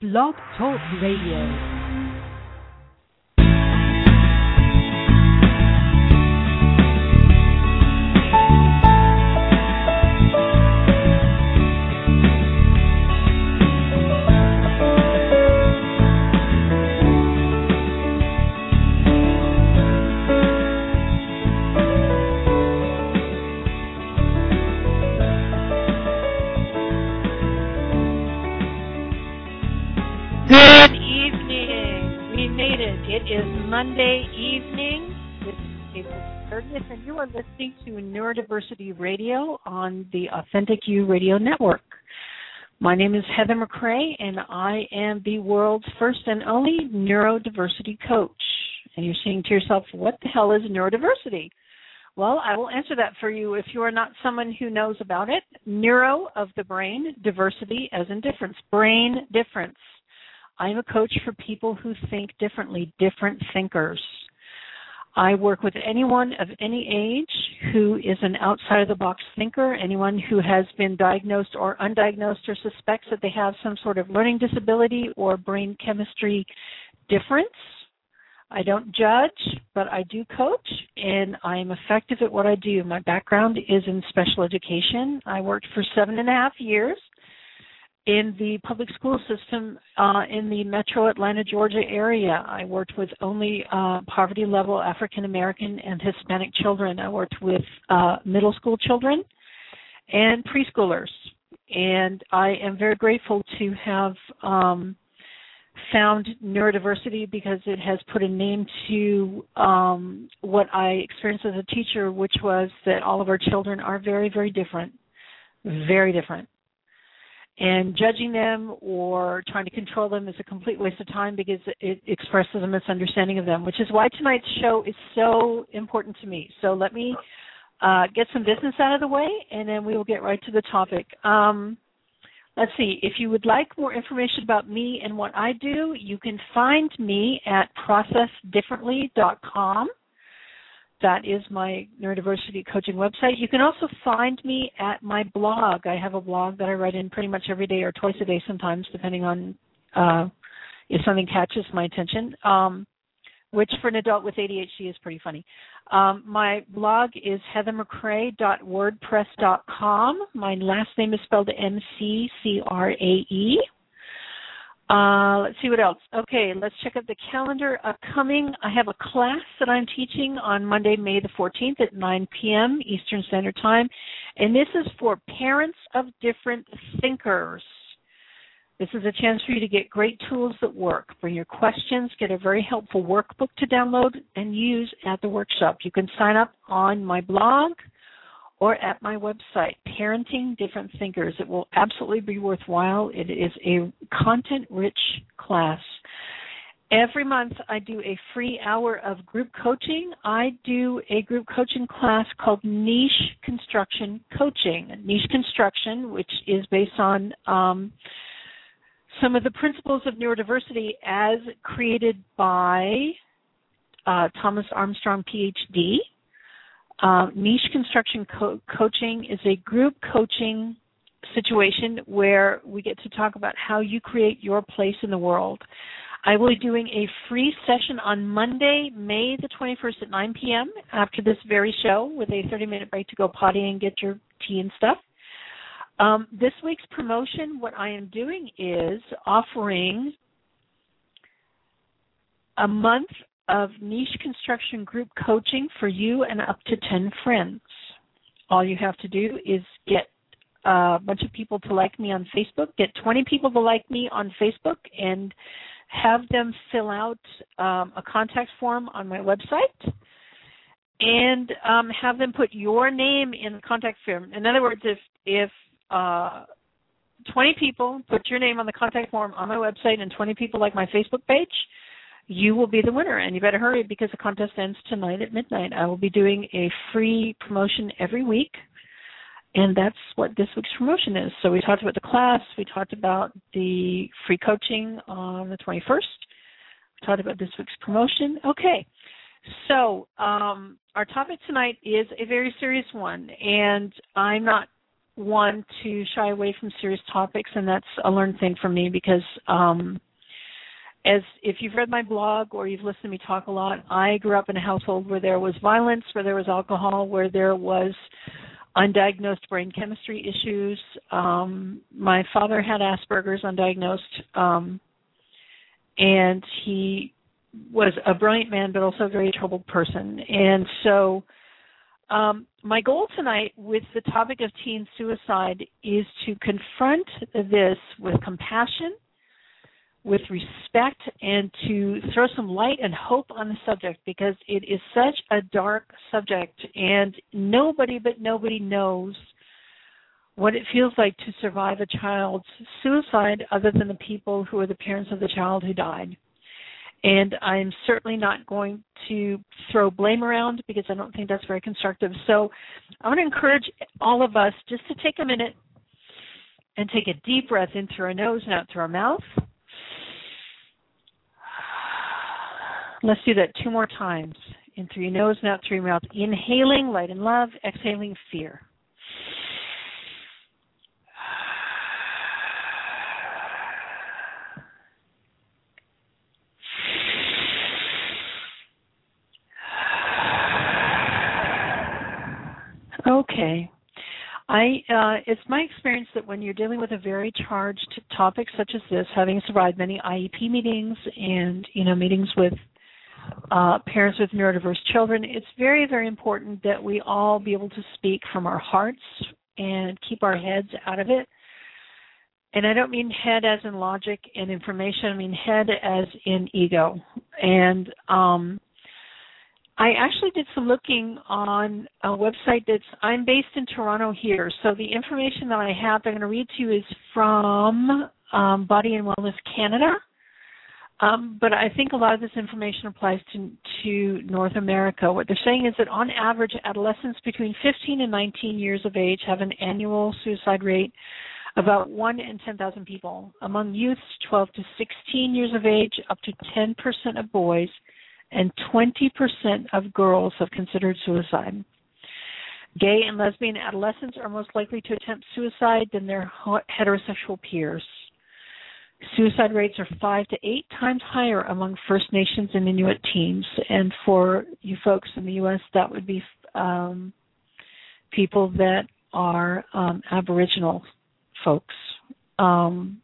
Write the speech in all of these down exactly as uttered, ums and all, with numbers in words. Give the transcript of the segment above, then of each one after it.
Blog Talk Radio. Monday evening, it's April thirtieth, and you are listening to Neurodiversity Radio on the Authentic You Radio Network. My name is Heather McCrae, and I am the world's first and only neurodiversity coach. And you're saying to yourself, what the hell is neurodiversity? Well, I will answer that for you if you are not someone who knows about it. Neuro of the brain, diversity as in difference, brain difference. I'm a coach for people who think differently, different thinkers. I work with anyone of any age who is an outside-of-the-box thinker, anyone who has been diagnosed or undiagnosed or suspects that they have some sort of learning disability or brain chemistry difference. I don't judge, but I do coach, and I am effective at what I do. My background is in special education. I worked for seven and a half years in the public school system uh, in the metro Atlanta, Georgia area. I worked with only uh, poverty-level African-American and Hispanic children. I worked with uh, middle school children and preschoolers. And I am very grateful to have um, found neurodiversity because it has put a name to um, what I experienced as a teacher, which was that all of our children are very, very different, very different. And judging them or trying to control them is a complete waste of time because it expresses a misunderstanding of them, which is why tonight's show is so important to me. So let me uh, get some business out of the way, and then we will get right to the topic. Um, let's see. If you would like more information about me and what I do, you can find me at process differently dot com. That is my neurodiversity coaching website. You can also find me at my blog. I have a blog that I write in pretty much every day or twice a day sometimes, depending on uh, if something catches my attention, um, which for an adult with A D H D is pretty funny. Um, my blog is heather mccrae dot wordpress dot com. My last name is spelled M C C R A E. Uh, let's see what else. Okay, let's check out the calendar. Upcoming, I have a class that I'm teaching on Monday, May the fourteenth at nine p.m. Eastern Standard Time, and this is for parents of different thinkers. This is a chance for you to get great tools that work. Bring your questions, get a very helpful workbook to download and use at the workshop. You can sign up on my blog or at my website, Parenting Different Thinkers. It will absolutely be worthwhile. It is a content-rich class. Every month I do a free hour of group coaching. I do a group coaching class called Niche Construction Coaching. Niche Construction, which is based on um, some of the principles of neurodiversity as created by uh, Thomas Armstrong, P H D. Uh, niche construction co- coaching is a group coaching situation where we get to talk about how you create your place in the world. I will be doing a free session on Monday, May the twenty-first at nine p.m. after this very show with a thirty-minute break to go potty and get your tea and stuff. Um, this week's promotion, what I am doing is offering a month of niche construction group coaching for you and up to ten friends. All you have to do is get a bunch of people to like me on Facebook, get twenty people to like me on Facebook, and have them fill out um, a contact form on my website, and um, have them put your name in the contact form. In other words, if, if uh, twenty people put your name on the contact form on my website and twenty people like my Facebook page, you will be the winner, and you better hurry because the contest ends tonight at midnight. I will be doing a free promotion every week, and that's what this week's promotion is. So we talked about the class. We talked about the free coaching on the twenty-first. We talked about this week's promotion. Okay, so um, our topic tonight is a very serious one, and I'm not one to shy away from serious topics, and that's a learned thing for me because um, as if you've read my blog or you've listened to me talk a lot, I grew up in a household where there was violence, where there was alcohol, where there was undiagnosed brain chemistry issues. Um, my father had Asperger's undiagnosed, um, and he was a brilliant man, but also a very troubled person. And so um, my goal tonight with the topic of teen suicide is to confront this with compassion, with respect, and to throw some light and hope on the subject because it is such a dark subject, and nobody but nobody knows what it feels like to survive a child's suicide other than the people who are the parents of the child who died. And I'm certainly not going to throw blame around because I don't think that's very constructive. So I want to encourage all of us just to take a minute and take a deep breath in through our nose and out through our mouth. Let's do that two more times. In through your nose and out through your mouth. Inhaling light and love, exhaling fear. Okay. I, uh, it's my experience that when you're dealing with a very charged topic such as this, having survived many I E P meetings and, you know, meetings with uh, parents with neurodiverse children, it's very, very important that we all be able to speak from our hearts and keep our heads out of it. And I don't mean head as in logic and information. I mean head as in ego. And um, I actually did some looking on a website that's, I'm based in Toronto here, so the information that I have that I'm going to read to you is from um, Body and Wellness Canada, um, but I think a lot of this information applies to, to North America. What they're saying is that on average, adolescents between fifteen and nineteen years of age have an annual suicide rate about one in ten thousand people. Among youths twelve to sixteen years of age, up to ten percent of boys and twenty percent of girls have considered suicide. Gay and lesbian adolescents are most likely to attempt suicide than their heterosexual peers. Suicide rates are five to eight times higher among First Nations and Inuit teens. And for you folks in the U S, that would be um, people that are um, Aboriginal folks. Um,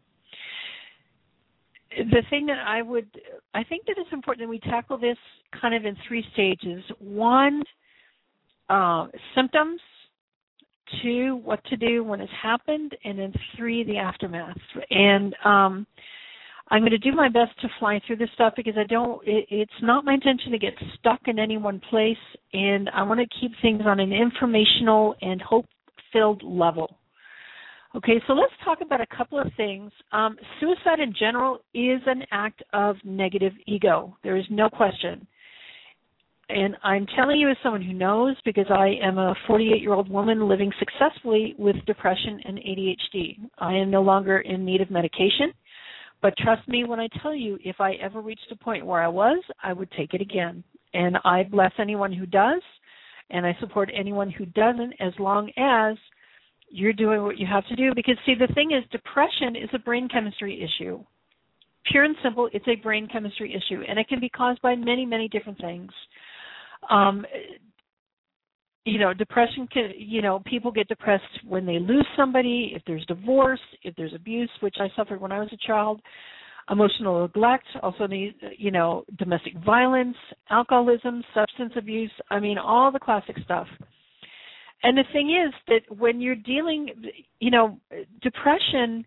The thing that I would, I think that it's important that we tackle this kind of in three stages. One, uh, symptoms. Two, what to do when it's happened. And then three, the aftermath. And um, I'm going to do my best to fly through this stuff because I don't, it, it's not my intention to get stuck in any one place. And I want to keep things on an informational and hope-filled level. Okay, so let's talk about a couple of things. Um, suicide in general is an act of negative ego. There is no question. And I'm telling you as someone who knows because I am a forty-eight-year-old woman living successfully with depression and A D H D. I am no longer in need of medication, but trust me when I tell you, if I ever reached a point where I was, I would take it again. And I bless anyone who does, and I support anyone who doesn't as long as you're doing what you have to do. Because, see, the thing is, depression is a brain chemistry issue. Pure and simple, it's a brain chemistry issue, and it can be caused by many, many different things. Um, you know, depression can, you know, people get depressed when they lose somebody, if there's divorce, if there's abuse, which I suffered when I was a child, emotional neglect, also, the, you know, domestic violence, alcoholism, substance abuse, I mean, all the classic stuff. And the thing is that when you're dealing, you know, depression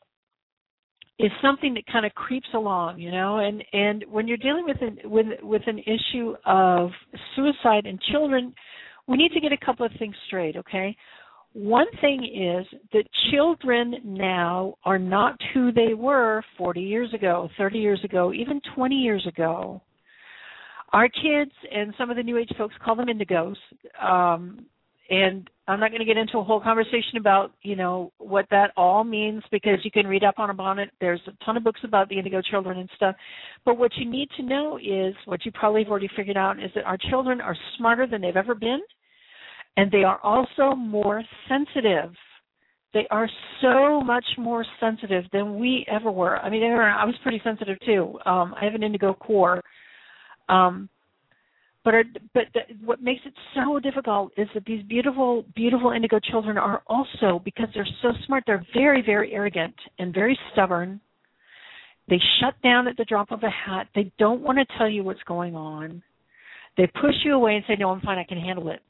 is something that kind of creeps along, you know, and, and when you're dealing with an, with, with an issue of suicide in children, we need to get a couple of things straight, okay? One thing is that children now are not who they were forty years ago, thirty years ago, even twenty years ago. Our kids, and some of the New Age folks call them indigos, um, and I'm not going to get into a whole conversation about, you know, what that all means because you can read up on about it. There's a ton of books about the indigo children and stuff. But what you need to know is, what you probably have already figured out, is that our children are smarter than they've ever been, and they are also more sensitive. They are so much more sensitive than we ever were. I mean, I was pretty sensitive too. Um, I have an indigo core. Um, but our, but the, what makes it so difficult is that these beautiful, beautiful indigo children are also, because they're so smart, they're very, very arrogant and very stubborn. They shut down at the drop of a hat. They don't want to tell you what's going on. They push you away and say, no, I'm fine, I can handle it.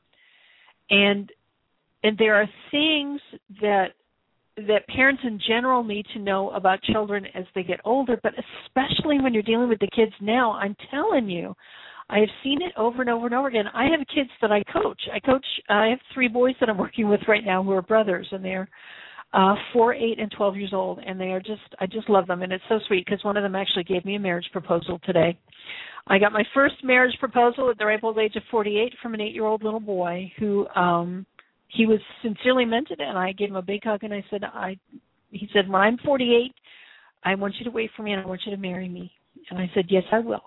And and there are things that that parents in general need to know about children as they get older, but especially when you're dealing with the kids now. I'm telling you, I have seen it over and over and over again. I have kids that I coach. I coach. I have three boys that I'm working with right now who are brothers, and they're uh, four, eight, and twelve years old, and they are just. I just love them, and it's so sweet because one of them actually gave me a marriage proposal today. I got my first marriage proposal at the ripe old age of forty-eight from an eight-year-old little boy who um, he was sincerely meant it, and I gave him a big hug, and I said, I. He said, when I'm forty-eight, I want you to wait for me, and I want you to marry me. And I said, yes, I will.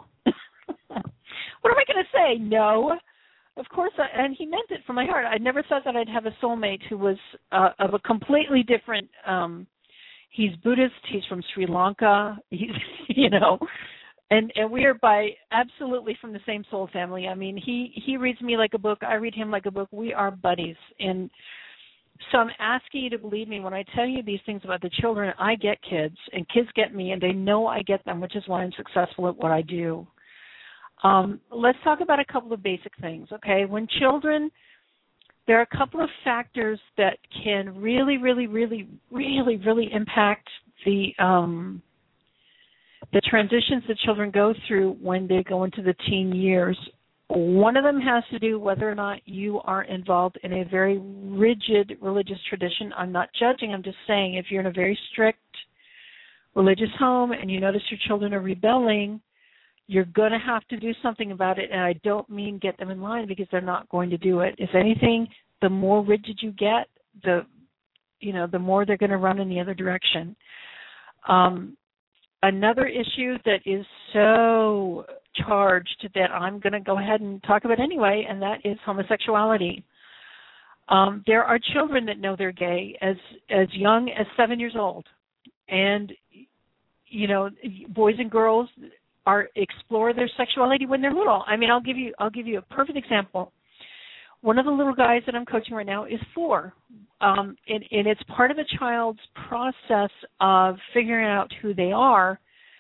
What am I going to say? No. Of course, I, and he meant it from my heart. I never thought that I'd have a soulmate who was uh, of a completely different, um, he's Buddhist, he's from Sri Lanka, he's, you know, and, and we are by absolutely from the same soul family. I mean, he, he reads me like a book, I read him like a book. We are buddies. And so I'm asking you to believe me when I tell you these things about the children. I get kids, and kids get me, and they know I get them, which is why I'm successful at what I do. Um, let's talk about a couple of basic things, okay? When children, there are a couple of factors that can really, really, really, really, really impact the um, the transitions that children go through when they go into the teen years. One of them has to do whether or not you are involved in a very rigid religious tradition. I'm not judging. I'm just saying if you're in a very strict religious home and you notice your children are rebelling, you're going to have to do something about it, and I don't mean get them in line because they're not going to do it. If anything, the more rigid you get, the you know, the more they're going to run in the other direction. Um, another issue that is so charged that I'm going to go ahead and talk about anyway, and that is homosexuality. Um, there are children that know they're gay as as young as seven years old, and you know, boys and girls are explore their sexuality when they're little. I mean, I'll give you I'll give you a perfect example. One of the little guys that I'm coaching right now is four, um, and, and it's part of a child's process of figuring out who they are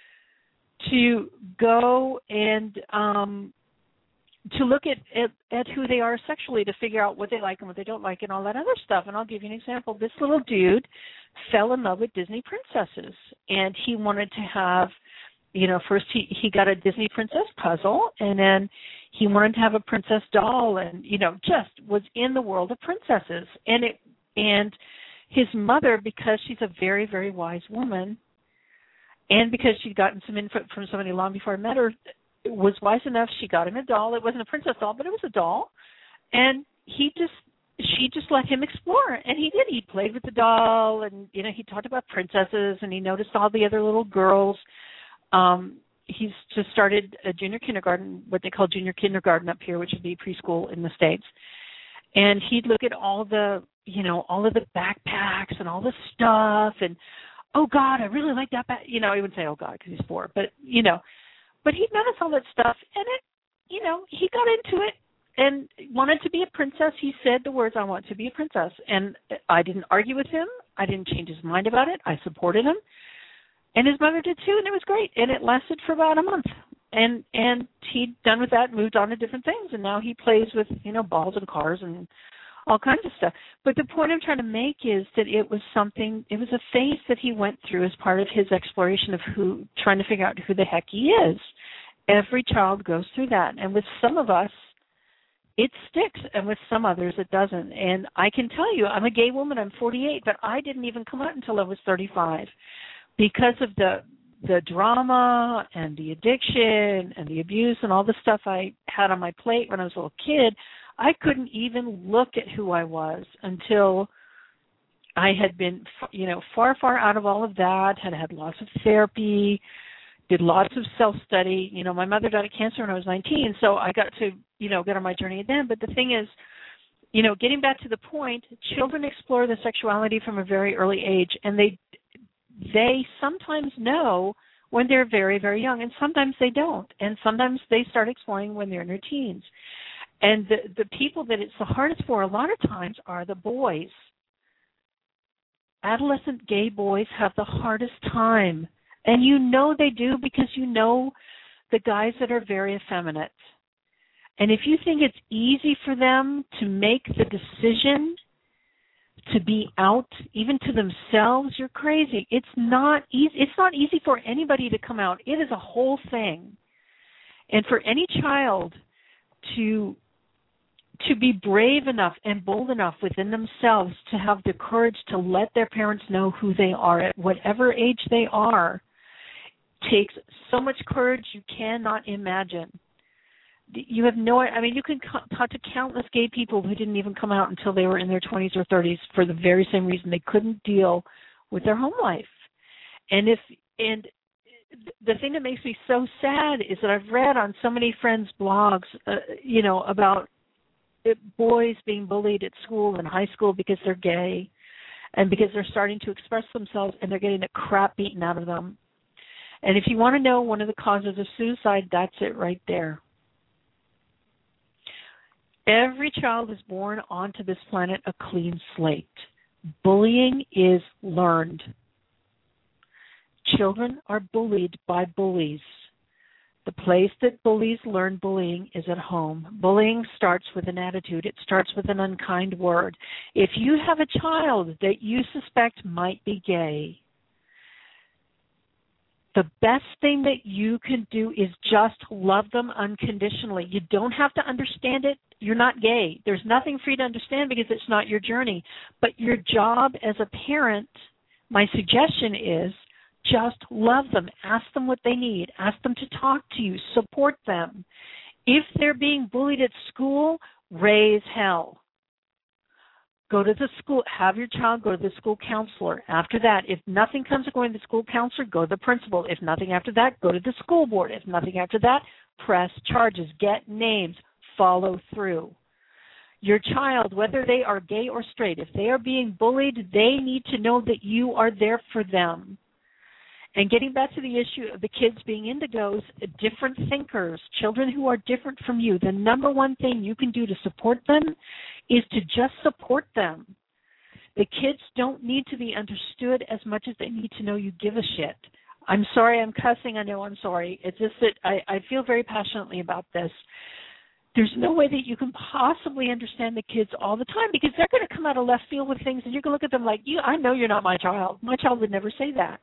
to go and um, to look at, at at who they are sexually, to figure out what they like and what they don't like and all that other stuff. And I'll give you an example. This little dude fell in love with Disney princesses, and he wanted to have, you know, first he, he got a Disney princess puzzle, and then he wanted to have a princess doll, and, you know, just was in the world of princesses. And it and his mother, because she's a very, very wise woman, and because she'd gotten some input from somebody long before I met her, was wise enough, she got him a doll. It wasn't a princess doll, but it was a doll. And he just, she just let him explore. And he did. He played with the doll, and, you know, he talked about princesses, and he noticed all the other little girls. Um, he's just started a junior kindergarten, what they call junior kindergarten up here, which would be preschool in the States. And he'd look at all the, you know, all of the backpacks and all the stuff, and, oh, God, I really like that back. You know, he wouldn't say, oh, God, because he's four. But, you know, but he'd notice all that stuff, and, it, you know, he got into it and wanted to be a princess. He said the words, I want to be a princess. And I didn't argue with him. I didn't change his mind about it. I supported him. And his mother did too, and it was great. And it lasted for about a month. And and he'd done with that, moved on to different things, and now he plays with, you know, balls and cars and all kinds of stuff. But the point I'm trying to make is that it was something, it was a phase that he went through as part of his exploration of who, trying to figure out who the heck he is. Every child goes through that. And with some of us, it sticks, and with some others it doesn't. And I can tell you, I'm a gay woman, I'm forty-eight, but I didn't even come out until I was thirty-five. Because of the the drama and the addiction and the abuse and all the stuff I had on my plate when I was a little kid, I couldn't even look at who I was until I had been, you know, far, far out of all of that, had had lots of therapy, did lots of self-study. You know, my mother died of cancer when I was nineteen, so I got to, you know, get on my journey then. But the thing is, you know, getting back to the point, children explore their sexuality from a very early age, and they they sometimes know when they're very, very young, and sometimes they don't, and sometimes they start exploring when they're in their teens. And the, the people that it's the hardest for a lot of times are the boys. Adolescent gay boys have the hardest time, and you know they do because you know the guys that are very effeminate. And if you think it's easy for them to make the decision to be out, even to themselves, you're crazy. It's not easy. It's not easy for anybody to come out. It is a whole thing. And for any child to to be brave enough and bold enough within themselves to have the courage to let their parents know who they are at whatever age they are takes so much courage you cannot imagine. You have no, I mean, you can talk to countless gay people who didn't even come out until they were in their twenties or thirties for the very same reason. They couldn't deal with their home life. And if, and the thing that makes me so sad is that I've read on so many friends' blogs, uh, you know, about boys being bullied at school and high school because they're gay and because they're starting to express themselves and they're getting the crap beaten out of them. And if you want to know one of the causes of suicide, that's it right there. Every child is born onto this planet a clean slate. Bullying is learned. Children are bullied by bullies. The place that bullies learn bullying is at home. Bullying starts with an attitude. It starts with an unkind word. If you have a child that you suspect might be gay, the best thing that you can do is just love them unconditionally. You don't have to understand it. You're not gay. There's nothing for you to understand because it's not your journey. But your job as a parent, my suggestion is just love them. Ask them what they need. Ask them to talk to you. Support them. If they're being bullied at school, raise hell. Go to the school, have your child go to the school counselor. After that, if nothing comes of going to the school counselor, go to the principal. If nothing after that, go to the school board. If nothing after that, press charges, get names, follow through. Your child, whether they are gay or straight, if they are being bullied, they need to know that you are there for them. And getting back to the issue of the kids being indigos, different thinkers, children who are different from you, the number one thing you can do to support them is to just support them. The kids don't need to be understood as much as they need to know you give a shit. I'm sorry I'm cussing. I know I'm sorry. It's just that I, I feel very passionately about this. There's no way that you can possibly understand the kids all the time because they're going to come out of left field with things and you're going to look at them like, you, I know you're not my child. My child would never say that.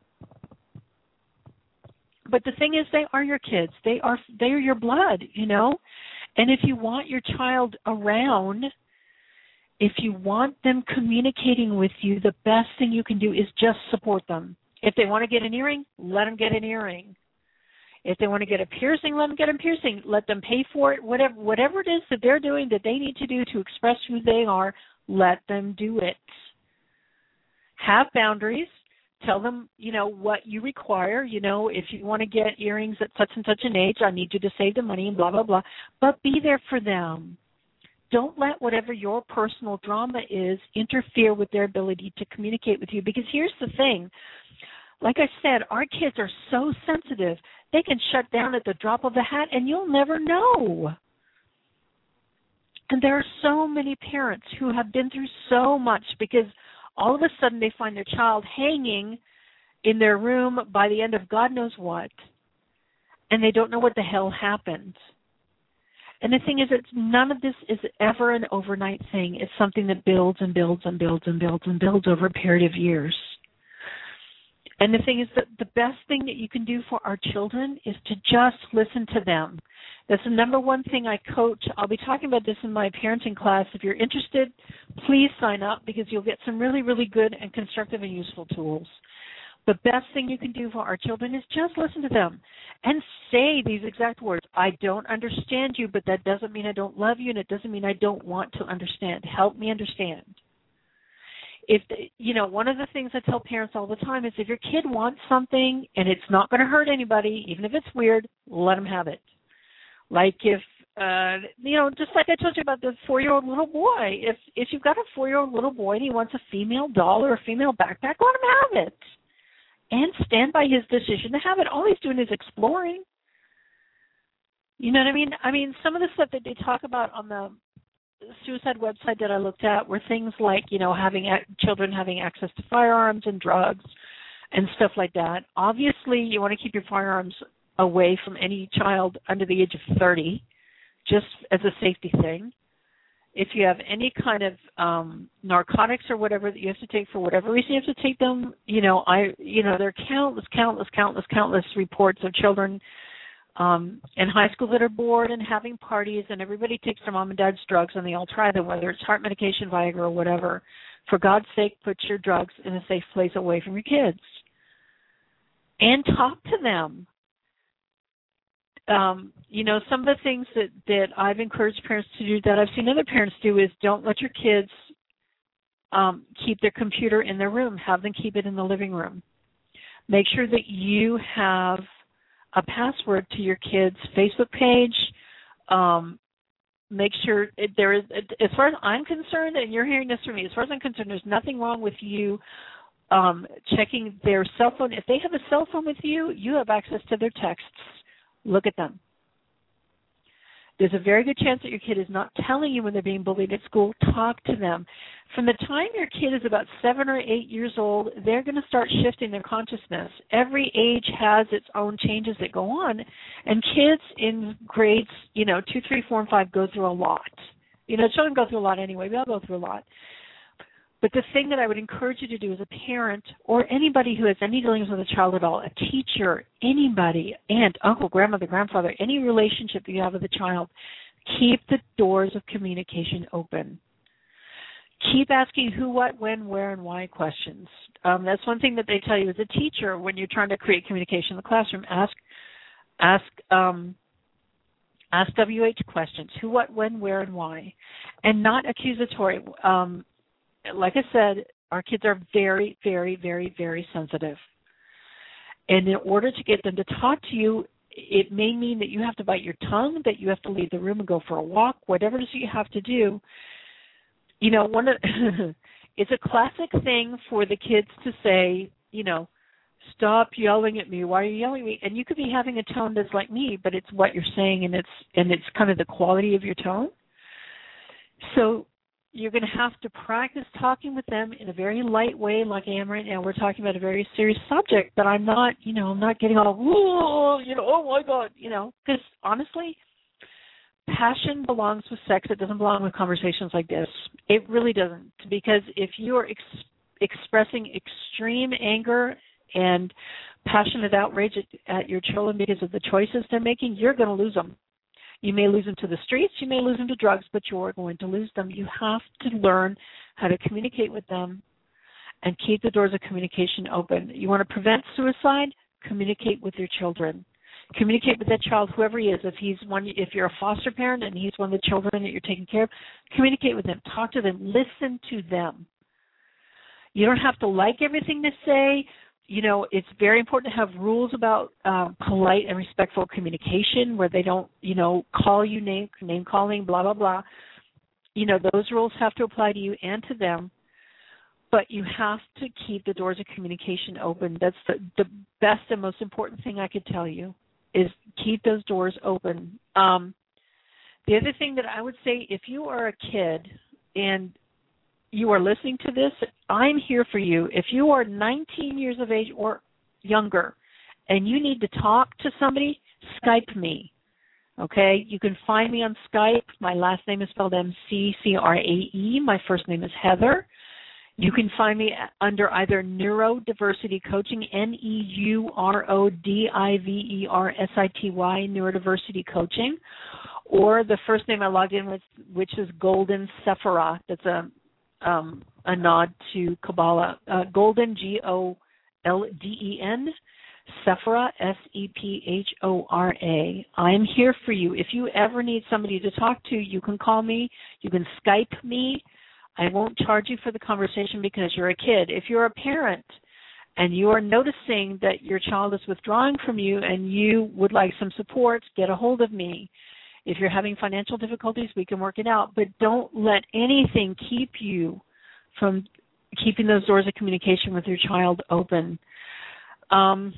But the thing is, they are your kids. They are they are your blood, you know. And if you want your child around, if you want them communicating with you, the best thing you can do is just support them. If they want to get an earring, let them get an earring. If they want to get a piercing, let them get a piercing. Let them pay for it. Whatever whatever it is that they're doing that they need to do to express who they are, let them do it. Have boundaries. Tell them, you know, what you require. You know, if you want to get earrings at such and such an age, I need you to save the money and blah, blah, blah. But be there for them. Don't let whatever your personal drama is interfere with their ability to communicate with you. Because here's the thing. Like I said, our kids are so sensitive. They can shut down at the drop of a hat, and you'll never know. And there are so many parents who have been through so much because all of a sudden they find their child hanging in their room by the end of God knows what, and they don't know what the hell happened. And the thing is, it's none of this is ever an overnight thing. It's something that builds and builds and builds and builds and builds over a period of years. And the thing is that the best thing that you can do for our children is to just listen to them. That's the number one thing I coach. I'll be talking about this in my parenting class. If you're interested, please sign up because you'll get some really, really good and constructive and useful tools. The best thing you can do for our children is just listen to them and say these exact words. I don't understand you, but that doesn't mean I don't love you, and it doesn't mean I don't want to understand. Help me understand. If you know, one of the things I tell parents all the time is if your kid wants something and it's not going to hurt anybody, even if it's weird, let them have it. Like if uh, you know, just like I told you about the four-year-old little boy. If if you've got a four-year-old little boy and he wants a female doll or a female backpack, let him have it. And stand by his decision to have it. All he's doing is exploring. You know what I mean? I mean, some of the stuff that they talk about on the suicide website that I looked at were things like, you know, having children having access to firearms and drugs and stuff like that. Obviously, you want to keep your firearms away from any child under the age of thirty, just as a safety thing. If you have any kind of um, narcotics or whatever that you have to take for whatever reason you have to take them, you know, I, you know, there are countless, countless, countless, countless reports of children um, in high school that are bored and having parties, and everybody takes their mom and dad's drugs and they all try them, whether it's heart medication, Viagra, or whatever. For God's sake, put your drugs in a safe place away from your kids. And talk to them. Um, you know, some of the things that, that I've encouraged parents to do that I've seen other parents do is don't let your kids um, keep their computer in their room. Have them keep it in the living room. Make sure that you have a password to your kids' Facebook page. Um, make sure it, there is, as far as I'm concerned, and you're hearing this from me, as far as I'm concerned, there's nothing wrong with you um, checking their cell phone. If they have a cell phone with you, you have access to their texts. Look at them. There's a very good chance that your kid is not telling you when they're being bullied at school. Talk to them. From the time your kid is about seven or eight years old, they're going to start shifting their consciousness. Every age has its own changes that go on, and kids in grades, you know, two, three, four, and five go through a lot. You know, children go through a lot anyway. We all go through a lot. But the thing that I would encourage you to do as a parent or anybody who has any dealings with a child at all, a teacher, anybody, aunt, uncle, grandmother, grandfather, any relationship that you have with a child, keep the doors of communication open. Keep asking who, what, when, where, and why questions. Um, that's one thing that they tell you as a teacher when you're trying to create communication in the classroom. Ask, ask, um, ask W H questions: who, what, when, where, and why, and not accusatory. Um, Like I said, our kids are very, very, very, very sensitive. And in order to get them to talk to you, it may mean that you have to bite your tongue, that you have to leave the room and go for a walk, whatever it is you have to do. You know, one of it's a classic thing for the kids to say, you know, stop yelling at me. Why are you yelling at me? And you could be having a tone that's like me, but it's what you're saying, and it's and it's kind of the quality of your tone. So you're going to have to practice talking with them in a very light way, like I am right now. We're talking about a very serious subject, but I'm not, you know, I'm not getting all, whoa, you know, oh my God, you know, because honestly, passion belongs with sex. It doesn't belong with conversations like this. It really doesn't, because if you are ex- expressing extreme anger and passionate outrage at, at your children because of the choices they're making, you're going to lose them. You may lose them to the streets, you may lose them to drugs, but you're going to lose them. You have to learn how to communicate with them and keep the doors of communication open. You want to prevent suicide? Communicate with your children. Communicate with that child, whoever he is. If he's one, if you're a foster parent and he's one of the children that you're taking care of, communicate with them. Talk to them. Listen to them. You don't have to like everything they say. You know, it's very important to have rules about um, polite and respectful communication where they don't, you know, call you name, name calling, blah, blah, blah. You know, those rules have to apply to you and to them, but you have to keep the doors of communication open. That's the, the best and most important thing I could tell you is keep those doors open. Um, the other thing that I would say, if you are a kid and you are listening to this, I'm here for you. If you are nineteen years of age or younger and you need to talk to somebody, Skype me, okay? You can find me on Skype. My last name is spelled M C C R A E. My first name is Heather. You can find me under either Neurodiversity Coaching, N E U R O D I V E R S I T Y, Neurodiversity Coaching, or the first name I logged in with, which is Golden Sephora. That's a Um, a nod to Kabbalah. Uh, Golden, G O L D E N, Sephora, S E P H O R A. I'm here for you. If you ever need somebody to talk to, you can call me. You can Skype me. I won't charge you for the conversation because you're a kid. If you're a parent and you are noticing that your child is withdrawing from you and you would like some support, get a hold of me. If you're having financial difficulties, we can work it out. But don't let anything keep you from keeping those doors of communication with your child open. Um,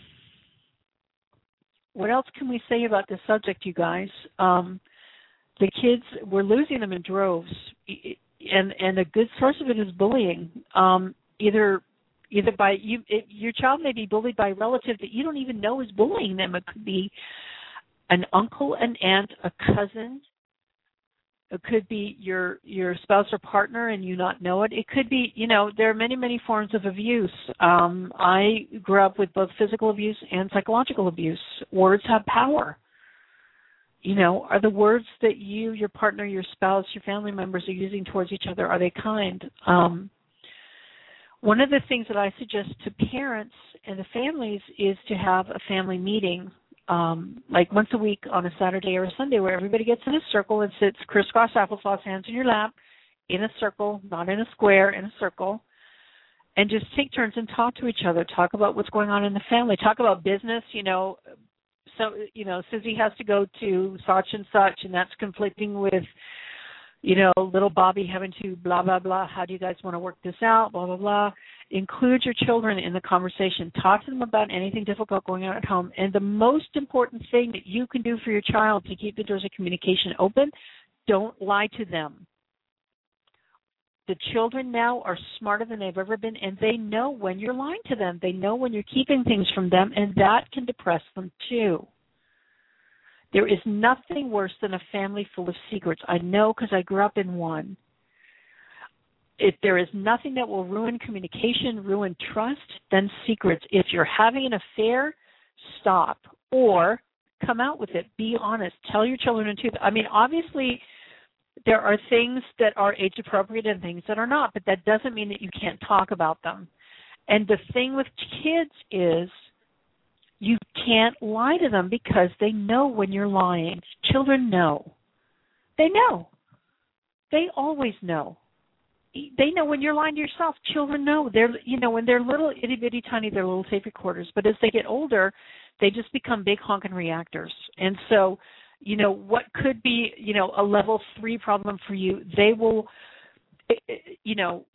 what else can we say about this subject, you guys? Um, the kids, we're losing them in droves, and and a good source of it is bullying. Um, either either by you, it, your child may be bullied by a relative that you don't even know is bullying them. It could be an uncle, an aunt, a cousin. It could be your your spouse or partner and you not know it. It could be, you know, there are many, many forms of abuse. Um, I grew up with both physical abuse and psychological abuse. Words have power. You know, are the words that you, your partner, your spouse, your family members are using towards each other, are they kind? Um, one of the things that I suggest to parents and the families is to have a family meeting, um, like once a week on a Saturday or a Sunday, where everybody gets in a circle and sits crisscross applesauce, hands in your lap, in a circle, not in a square, in a circle, and just take turns and talk to each other. Talk about what's going on in the family. Talk about business, you know. So, you know, Susie has to go to such and such, and that's conflicting with, you know, little Bobby having to blah, blah, blah. How do you guys want to work this out? Blah, blah, blah. Include your children in the conversation. Talk to them about anything difficult going on at home. And the most important thing that you can do for your child to keep the doors of communication open, don't lie to them. The children now are smarter than they've ever been, and they know when you're lying to them. They know when you're keeping things from them, and that can depress them too. There is nothing worse than a family full of secrets. I know because I grew up in one. If there is nothing that will ruin communication, ruin trust, than secrets. If you're having an affair, stop or come out with it. Be honest. Tell your children the truth. I mean, obviously, there are things that are age appropriate and things that are not, but that doesn't mean that you can't talk about them. And the thing with kids is you can't lie to them because they know when you're lying. Children know. They know. They always know. They know when you're lying to yourself. Children know. They're, you know, when they're little itty bitty tiny, they're little tape recorders. But as they get older, they just become big honking reactors. And so, you know, what could be, you know, a level three problem for you, they will, you know,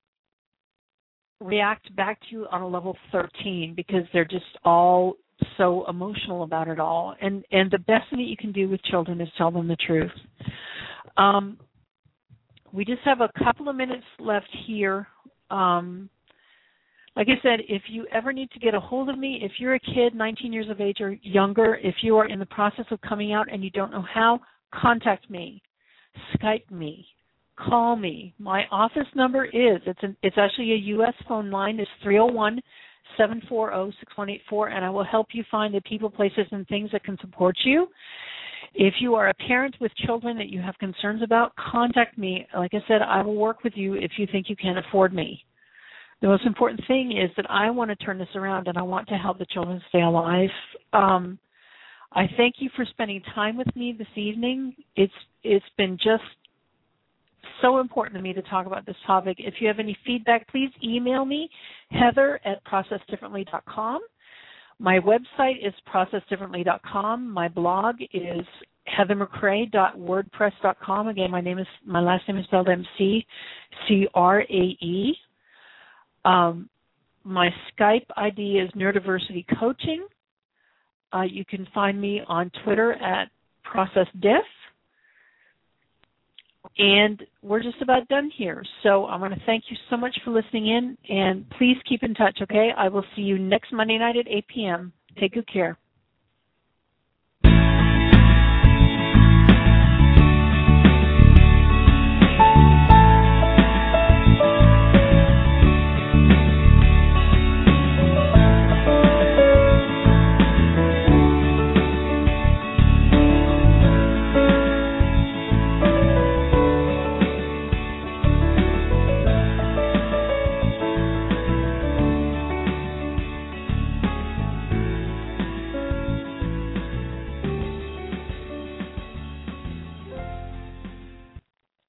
react back to you on a level thirteen because they're just all so emotional about it all. And, and the best thing that you can do with children is tell them the truth. Um, we just have a couple of minutes left here. Um, Like I said, if you ever need to get a hold of me, if you're a kid, nineteen years of age or younger, if you are in the process of coming out and you don't know how, contact me, Skype me, call me. My office number is, it's an, it's actually a U S phone line. It's three oh one, seven four zero, six one eight four, and I will help you find the people, places, and things that can support you. If you are a parent with children that you have concerns about, contact me. Like I said, I will work with you if you think you can't afford me. The most important thing is that I want to turn this around, and I want to help the children stay alive. Um, I thank you for spending time with me this evening. It's it's been just so important to me to talk about this topic. If you have any feedback, please email me, Heather at process differently dot com. My website is process differently dot com. My blog is heather mccrae dot wordpress dot com. Again, my name is my last name is spelled M C C R A E. Um, my Skype I D is Neurodiversity Coaching. Uh, you can find me on Twitter at ProcessDiff. And we're just about done here. So I want to thank you so much for listening in, and please keep in touch, okay? I will see you next Monday night at eight p.m. Take good care.